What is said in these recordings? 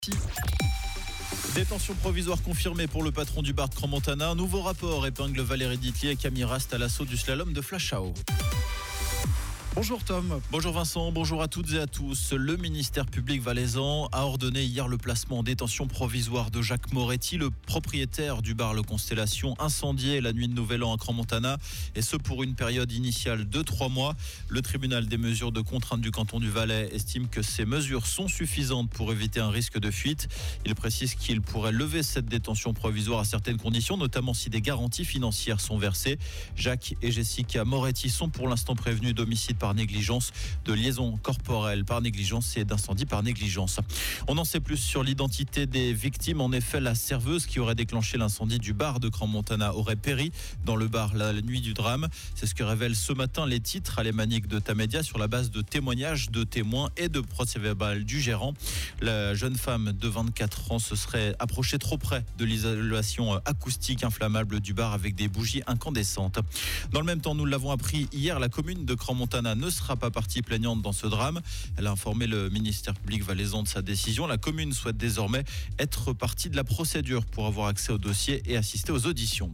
Détention provisoire confirmée pour le patron du bar de Crans-Montana. Un nouveau rapport épingle Valérie Ditlier et Camille Rast à l'assaut du slalom de Flachau. Bonjour Tom. Bonjour Vincent, bonjour à toutes et à tous. Le ministère public valaisan a ordonné hier le placement en détention provisoire de Jacques Moretti, le propriétaire du bar Le Constellation, incendié la nuit de Nouvel An à Crans-Montana, et ce pour une période initiale de 3 mois. Le tribunal des mesures de contrainte du canton du Valais estime que ces mesures sont suffisantes pour éviter un risque de fuite. Il précise qu'il pourrait lever cette détention provisoire à certaines conditions, notamment si des garanties financières sont versées. Jacques et Jessica Moretti sont pour l'instant prévenus d'homicide par négligence, de liaison corporelle par négligence et d'incendie par négligence. On en sait plus sur l'identité des victimes. En effet, la serveuse qui aurait déclenché l'incendie du bar de Crans-Montana aurait péri dans le bar la nuit du drame. C'est ce que révèlent ce matin les titres alémaniques de Tamedia sur la base de témoignages de témoins et de procès-verbal du gérant. La jeune femme de 24 ans se serait approchée trop près de l'isolation acoustique inflammable du bar avec des bougies incandescentes. Dans le même temps, nous l'avons appris hier, la commune de Crans-Montana ne sera pas partie plaignante dans ce drame. Elle a informé le ministère public valaisan de sa décision. La commune souhaite désormais être partie de la procédure pour avoir accès au dossier et assister aux auditions.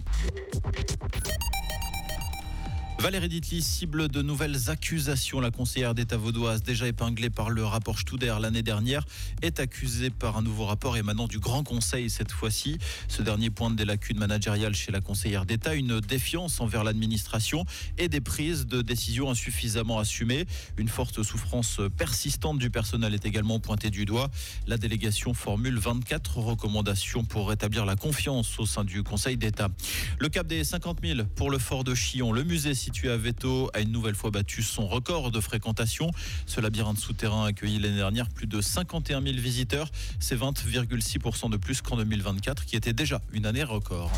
Valérie Ditlier cible de nouvelles accusations. La conseillère d'État vaudoise, déjà épinglée par le rapport Studer l'année dernière, est accusée par un nouveau rapport émanant du Grand Conseil cette fois-ci. Ce dernier pointe des lacunes managériales chez la conseillère d'État, une défiance envers l'administration et des prises de décisions insuffisamment assumées. Une forte souffrance persistante du personnel est également pointée du doigt. La délégation formule 24 recommandations pour rétablir la confiance au sein du Conseil d'État. Le cap des 50 000 pour le fort de Chillon. Le musée situé à Veto a une nouvelle fois battu son record de fréquentation. Ce labyrinthe souterrain a accueilli l'année dernière plus de 51 000 visiteurs. C'est 20,6% de plus qu'en 2024, qui était déjà une année record.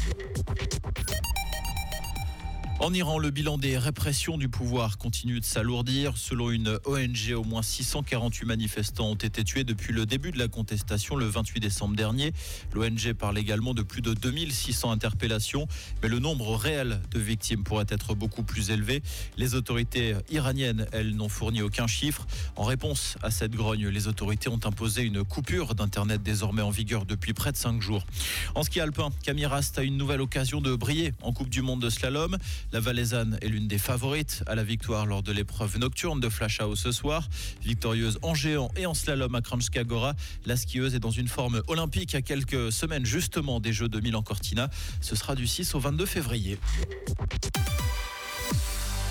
En Iran, le bilan des répressions du pouvoir continue de s'alourdir. Selon une ONG, au moins 648 manifestants ont été tués depuis le début de la contestation le 28 décembre dernier. L'ONG parle également de plus de 2600 interpellations, mais le nombre réel de victimes pourrait être beaucoup plus élevé. Les autorités iraniennes, elles, n'ont fourni aucun chiffre. En réponse à cette grogne, les autorités ont imposé une coupure d'Internet désormais en vigueur depuis près de 5 jours. En ski alpin, Camille Rast a une nouvelle occasion de briller en Coupe du Monde de slalom. La Valaisanne est l'une des favorites à la victoire lors de l'épreuve nocturne de Flachau ce soir. Victorieuse en géant et en slalom à Kranjska Gora, la skieuse est dans une forme olympique à quelques semaines justement des Jeux de Milan Cortina. Ce sera du 6 au 22 février.